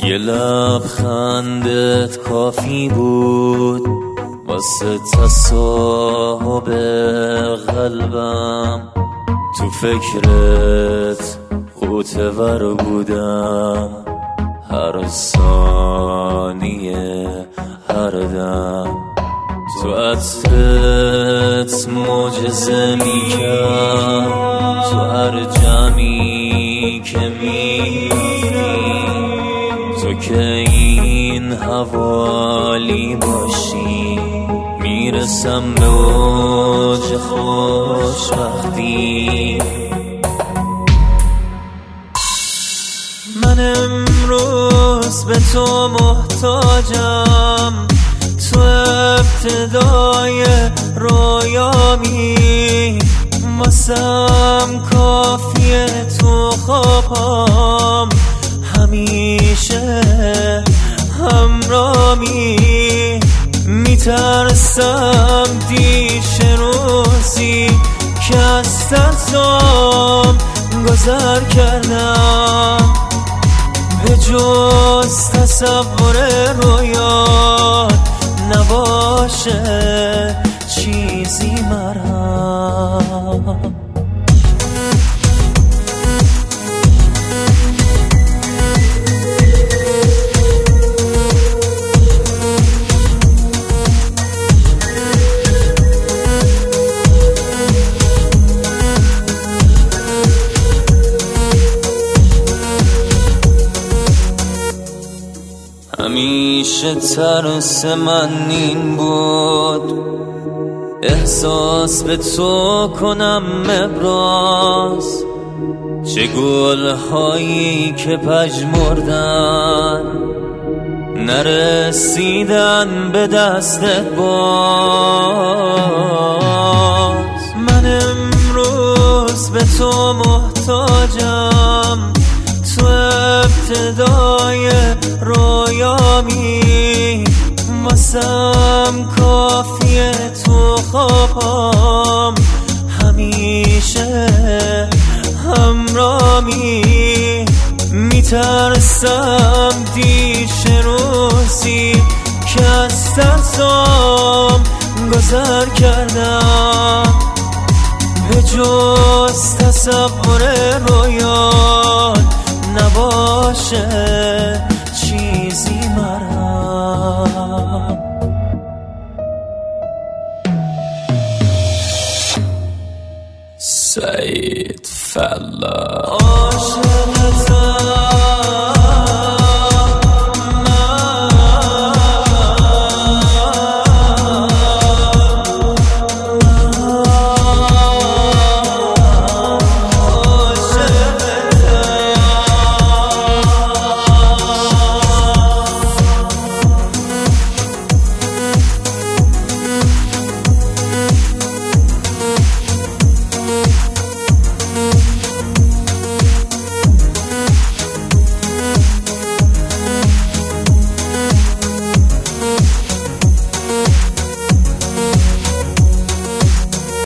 یه لبخندت کافی بود واسه تصاحب قلبم. تو فکرت غوطه‌ور بودم، هر ثانیه هر دم. تو عطرت معجزه میگم، تو هر جمعی که میبینی، تو که این حوالی باشی میرسم به اوج خوشبختی. من امروز به تو محتاجم، تو ابتدای رویامی، واسم کافیه تو خوابم همیشه همرامی. میترسم دیش روزی که از ترسم گذر کردم، به جز تصور رویات نباشه چیزی مرا. همیشه ترس من این بود احساس به تو کنم ابراز، چه گل‌هایی که پژمردن نرسیدن به دستت باز. من امروز به تو محتاجم، تو ابتدای رویامی، واسم کافیه تو خوابم همیشه همرامی. میترسم دیش روزی که از ترسم گذر کردم، به جز تصور رویات نباشه چیزی مرا. سعید فلا عاشقت